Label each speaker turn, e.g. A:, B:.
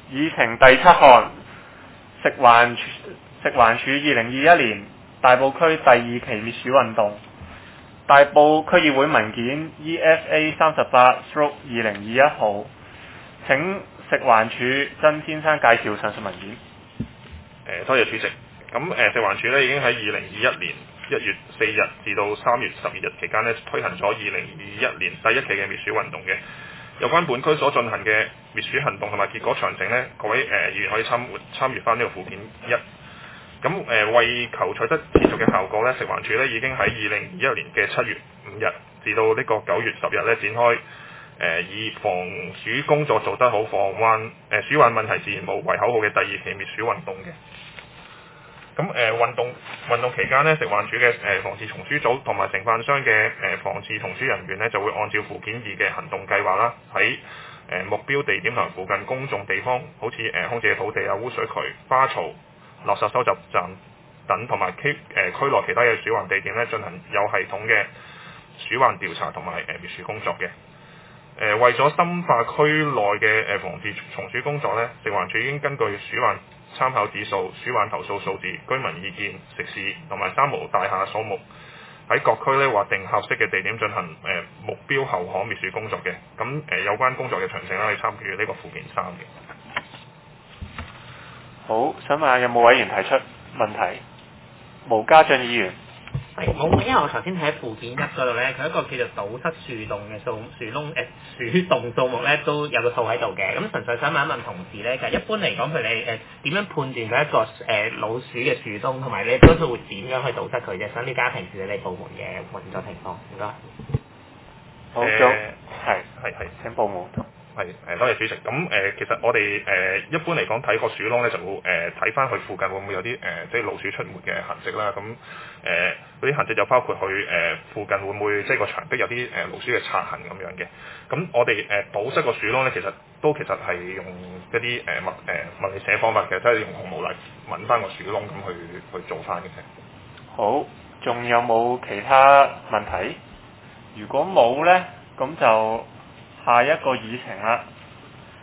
A: 議程第7項，食環署2021年大埔區第2期滅鼠運動。大埔區議會文件 EFA 38/2021 號，請食環署曾先生介紹上述文件。
B: 多謝主席。咁食環署咧已經喺2021年1月4日至到3月12日期間咧推行咗2021年第1期嘅滅鼠運動嘅。有關本區所進行嘅滅鼠行動同埋結果詳情咧，各位議員可以參閱翻呢個附件1。咁為求取得持續嘅效果咧，食環署咧已經喺2021年嘅7月5日至到呢個9月10日咧展開以防鼠工作做得好，鼠患問題自然無為口號嘅第2期滅鼠運動嘅。咁運動期間咧，食環署嘅防治蟲鼠組同埋承辦商嘅防治蟲鼠人員咧就會按照附件2嘅行動計劃啦，喺目標地點同埋附近公眾地方，好似空置嘅土地啊、污水渠、花槽、垃圾收集站等，同埋區內其他嘅鼠患地點咧進行有系統嘅鼠患調查同埋滅鼠工作嘅。為咗深化區內嘅防治蟲鼠工作咧，食環署已經根據鼠患參考指數、鼠患投訴數字、居民意見、食肆同埋3無大廈數目，喺各區咧劃定合適嘅地點進行目標後巷滅鼠工作嘅。咁有關工作嘅詳情咧，可以參與呢個附件3嘅。
A: 好，想問下有冇委員提出問題？毛家俊議員。
C: 冇，因為我頭先睇附件1嗰度咧，佢一個叫做堵塞樹洞嘅樹洞數目咧都有個數喺度嘅。咁純粹想問一問同事咧，一般嚟講，佢哋點樣判斷佢一個老鼠嘅樹洞，同埋你多數會點樣去堵塞佢啫？想了解平時你哋部門嘅運作情況。唔該。
A: 好，係請報告。
B: 多謝主席。咁其實我哋一般嚟講睇個鼠窿咧，就會睇翻佢附近會唔會有啲即係老鼠出沒嘅痕跡啦。咁嗰啲痕跡就包括佢附近會唔會即係個牆壁有啲老鼠嘅擦痕咁樣嘅。咁我哋堵塞個鼠窿咧，其實係用一啲物理寫方法嘅，即係用紅毛泥揾翻個鼠窿咁去做翻嘅啫。
A: 好，仲有冇其他問題？如果冇咧，咁就下一個議程啦。